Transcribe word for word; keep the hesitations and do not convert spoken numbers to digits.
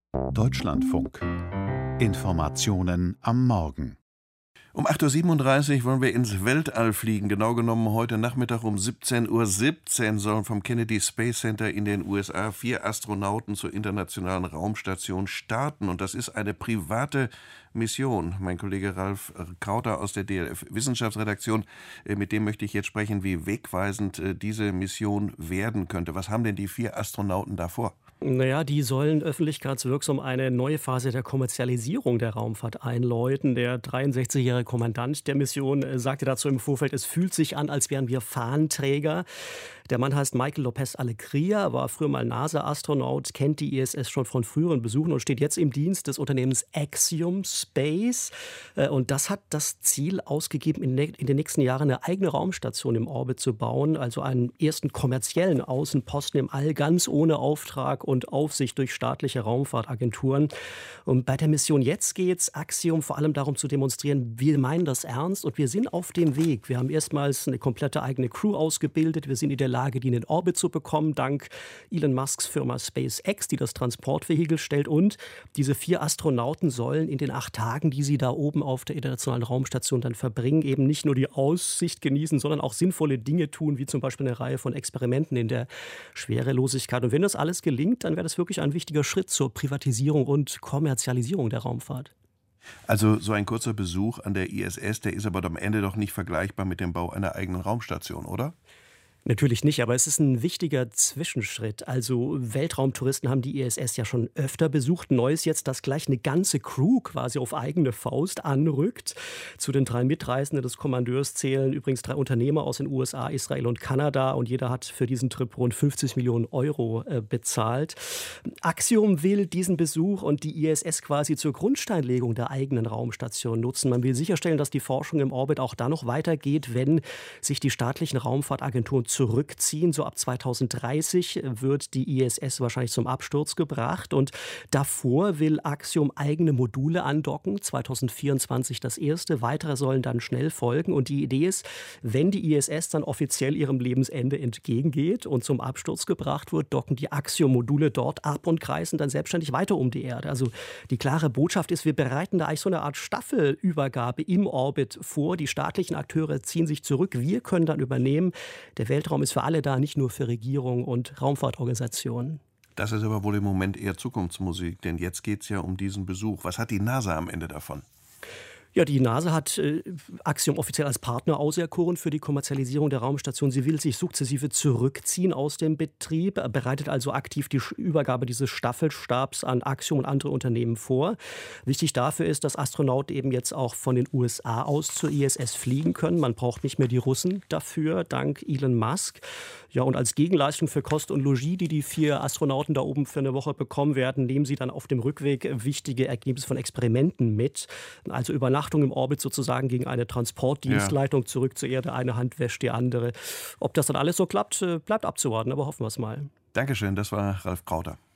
Deutschlandfunk. Informationen am Morgen. Um acht Uhr siebenunddreißig wollen wir ins Weltall fliegen. Genau genommen heute Nachmittag um siebzehn Uhr siebzehn sollen vom Kennedy Space Center in den U S A vier Astronauten zur internationalen Raumstation starten. Und das ist eine private Mission. Mein Kollege Ralf Krauter aus der D L F-Wissenschaftsredaktion, mit dem möchte ich jetzt sprechen, wie wegweisend diese Mission werden könnte. Was haben denn die vier Astronauten da vor? Naja, die sollen öffentlichkeitswirksam eine neue Phase der Kommerzialisierung der Raumfahrt einläuten. Der dreiundsechzigjährige Kommandant der Mission sagte dazu im Vorfeld, es fühlt sich an, als wären wir Fahnenträger. Der Mann heißt Michael Lopez Alegria, war früher mal NASA-Astronaut, kennt die I S S schon von früheren Besuchen und steht jetzt im Dienst des Unternehmens Axiom Space. Und das hat das Ziel ausgegeben, in den nächsten Jahren eine eigene Raumstation im Orbit zu bauen, also einen ersten kommerziellen Außenposten im All, ganz ohne Auftrag und Aufsicht durch staatliche Raumfahrtagenturen. Und bei der Mission jetzt geht es Axiom vor allem darum zu demonstrieren, wir meinen das ernst und wir sind auf dem Weg. Wir haben erstmals eine komplette eigene Crew ausgebildet, wir sind in der Lage, die in den Orbit zu bekommen, dank Elon Musks Firma SpaceX, die das Transportvehikel stellt. Und diese vier Astronauten sollen in den acht Tagen, die sie da oben auf der internationalen Raumstation dann verbringen, eben nicht nur die Aussicht genießen, sondern auch sinnvolle Dinge tun, wie zum Beispiel eine Reihe von Experimenten in der Schwerelosigkeit. Und wenn das alles gelingt, dann wäre das wirklich ein wichtiger Schritt zur Privatisierung und Kommerzialisierung der Raumfahrt. Also so ein kurzer Besuch an der I S S, der ist aber am Ende doch nicht vergleichbar mit dem Bau einer eigenen Raumstation, oder? Natürlich nicht, aber es ist ein wichtiger Zwischenschritt. Also Weltraumtouristen haben die I S S ja schon öfter besucht. Neu ist jetzt, dass gleich eine ganze Crew quasi auf eigene Faust anrückt. Zu den drei Mitreisenden des Kommandeurs zählen übrigens drei Unternehmer aus den U S A, Israel und Kanada. Und jeder hat für diesen Trip rund fünfzig Millionen Euro äh, bezahlt. Axiom will diesen Besuch und die I S S quasi zur Grundsteinlegung der eigenen Raumstation nutzen. Man will sicherstellen, dass die Forschung im Orbit auch da noch weitergeht, wenn sich die staatlichen Raumfahrtagenturen zurückziehen. So ab zweitausenddreißig wird die I S S wahrscheinlich zum Absturz gebracht. Und davor will Axiom eigene Module andocken. zweitausendvierundzwanzig das erste. Weitere sollen dann schnell folgen. Und die Idee ist, wenn die I S S dann offiziell ihrem Lebensende entgegengeht und zum Absturz gebracht wird, docken die Axiom-Module dort ab und kreisen dann selbstständig weiter um die Erde. Also die klare Botschaft ist, wir bereiten da eigentlich so eine Art Staffelübergabe im Orbit vor. Die staatlichen Akteure ziehen sich zurück. Wir können dann übernehmen. Der Weltraum ist für alle da, nicht nur für Regierungen und Raumfahrtorganisationen. Das ist aber wohl im Moment eher Zukunftsmusik, denn jetzt geht es ja um diesen Besuch. Was hat die NASA am Ende davon? Ja, die NASA hat äh, Axiom offiziell als Partner auserkoren für die Kommerzialisierung der Raumstation. Sie will sich sukzessive zurückziehen aus dem Betrieb, bereitet also aktiv die Übergabe dieses Staffelstabs an Axiom und andere Unternehmen vor. Wichtig dafür ist, dass Astronauten eben jetzt auch von den U S A aus zur I S S fliegen können. Man braucht nicht mehr die Russen dafür, dank Elon Musk. Ja, und als Gegenleistung für Kost und Logis, die die vier Astronauten da oben für eine Woche bekommen werden, nehmen sie dann auf dem Rückweg wichtige Ergebnisse von Experimenten mit. Also Übernachtung im Orbit sozusagen gegen eine Transportdienstleitung, ja, zurück zur Erde. Eine Hand wäscht die andere. Ob das dann alles so klappt, bleibt abzuwarten, aber hoffen wir es mal. Dankeschön, das war Ralf Krauter.